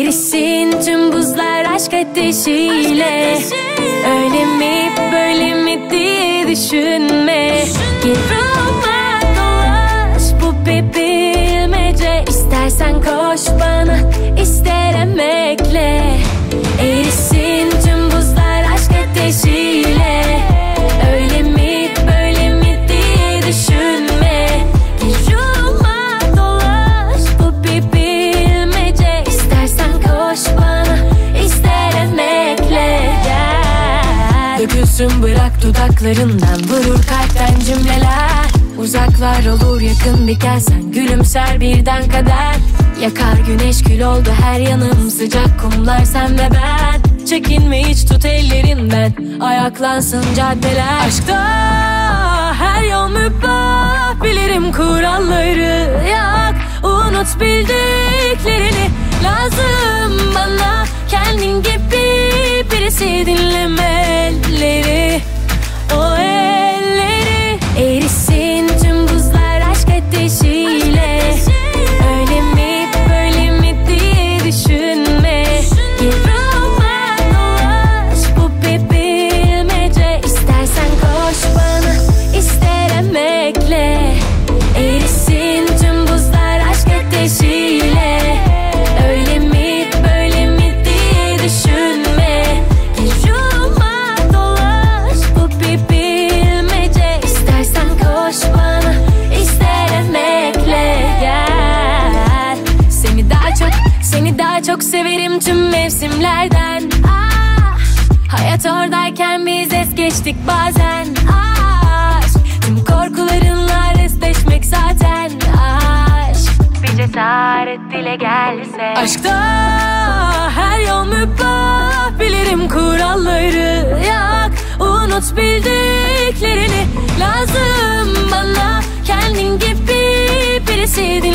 Erisin tüm buzlar aşk ateşiyle. Öyle mi böyle mi diye düşünme. Gel ruhuma dolaş, bu bir bilmece. İstersen koş bana, ister emekle. Erisin tüm buzlar aşk ateşiyle. Öyle mi böyle mi diye düşünme. Gel ruhuma dolaş, bu bir bilmece. İstersen koş bana, ister emekle. Dökülsün bırak dudaklarından, vurur kalpten cümleler. Uzaklar olur yakın biten, sen gülümser birden kader. Yakar güneş kül oldu her yanım, sıcak kumlar sen ve ben. Çekinme hiç tut ellerinden, ayaklansın caddeler. Aşkta her yol mübah, bilirim kuralları. Yak unut bildiklerini, lazım bana kendin gibi birisi. Dinleme elleri, o elleri. Erisin tüm buzlar aşk ateşiyle. Öyle mi böyle mi diye düşünme. Gel ruhuma dolaş, bu bir bilmece. İstersen koş bana, ister emekle. Erisin tüm buzlar aşk ateşiyle. Öyle mi böyle mi diye düşünme. Gel ruhuma dolaş, bu bir bilmece. İstersen koş bana, ister emekle. Gel. Seni daha çok severim tüm mevsimlerden. Hayat oradayken biz es geçtik bazen. Tüm korkularınla restleşmek zaten aşk. Bir cesaret dile gelse. Aşkta her yol mübah, bilirim kuralları. Yak unut bildiklerini, lazım bana kendin gibi birisi.